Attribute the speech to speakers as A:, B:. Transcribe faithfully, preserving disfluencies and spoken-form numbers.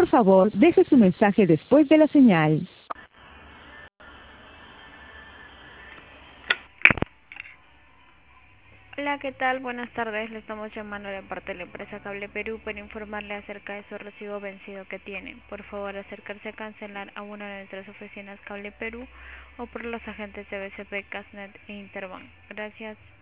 A: Por favor, deje su mensaje después de la señal.
B: Hola, ¿qué tal? Buenas tardes. Le estamos llamando de parte de la empresa Cable Perú para informarle acerca de su recibo vencido que tiene. Por favor, acercarse a cancelar a una de nuestras oficinas Cable Perú o por los agentes de B C P, Casnet e Interbank. Gracias.